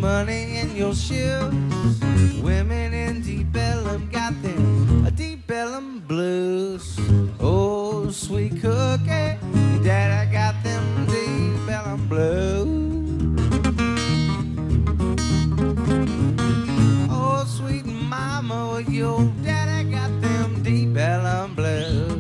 money in your shoes. Women in Deep Ellum got them Deep Ellum blues. Oh, sweet cookie, Daddy got them Deep Ellum blues. Oh, sweet mama, your daddy got them Deep Ellum blues.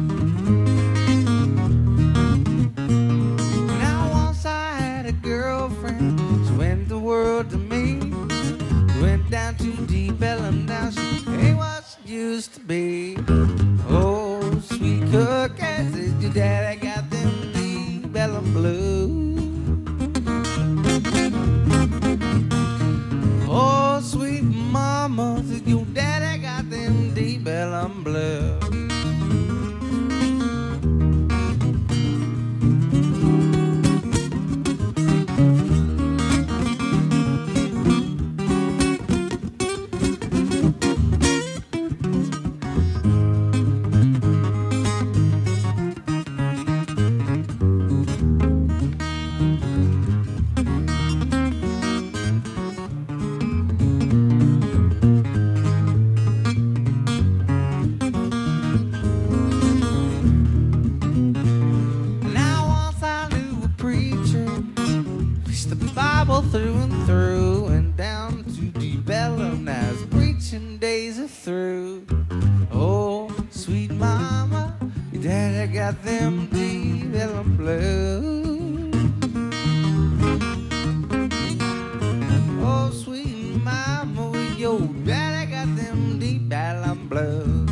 Now once I had a girlfriend, she went the world to me. Went down to Deep Ellum, now she ain't what she used to be. Oh, sweet cookie, said your daddy got them Deep Ellum blues. Oh, sweet mama, said your daddy got them Deep Ellum blues. Through and through and down to Deep Ellum, now his preaching days are through. Oh, sweet mama, your daddy got them Deep Ellum blues. Oh, sweet mama, your daddy got them Deep Ellum blues.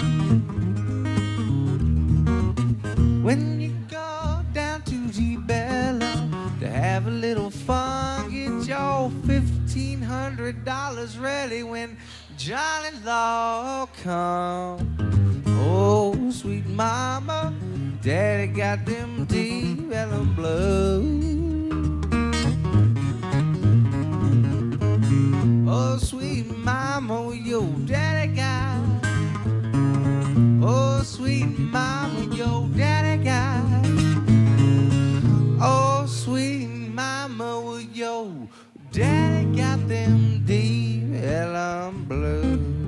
When you go down to Deep Ellum to have a little fun, get your $1,500 ready when Johnny Law come. Oh, sweet mama, daddy got them Deep Ellum blues. Oh, sweet mama, your daddy got. Oh, sweet mama, your daddy got. Oh, sweet mama, well, yo, daddy got them Deep Ellum blues.